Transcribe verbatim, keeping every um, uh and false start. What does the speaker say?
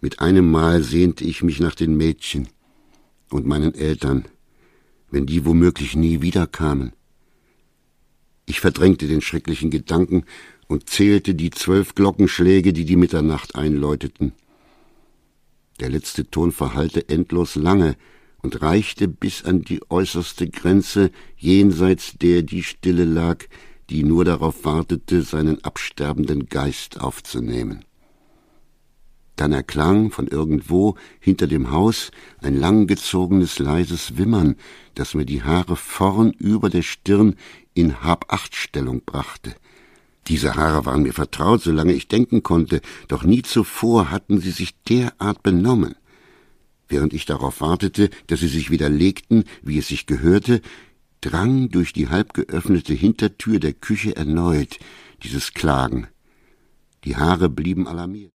Mit einem Mal sehnte ich mich nach den Mädchen und meinen Eltern, wenn die womöglich nie wiederkamen. Ich verdrängte den schrecklichen Gedanken und zählte die zwölf Glockenschläge, die die Mitternacht einläuteten. Der letzte Ton verhallte endlos lange und reichte bis an die äußerste Grenze, jenseits der die Stille lag, die nur darauf wartete, seinen absterbenden Geist aufzunehmen. Dann erklang von irgendwo hinter dem Haus ein langgezogenes, leises Wimmern, das mir die Haare vorn über der Stirn in Hab-Acht-Stellung brachte. Diese Haare waren mir vertraut, solange ich denken konnte, doch nie zuvor hatten sie sich derart benommen. Während ich darauf wartete, dass sie sich wieder legten, wie es sich gehörte, drang durch die halb geöffnete Hintertür der Küche erneut dieses Klagen. Die Haare blieben alarmiert.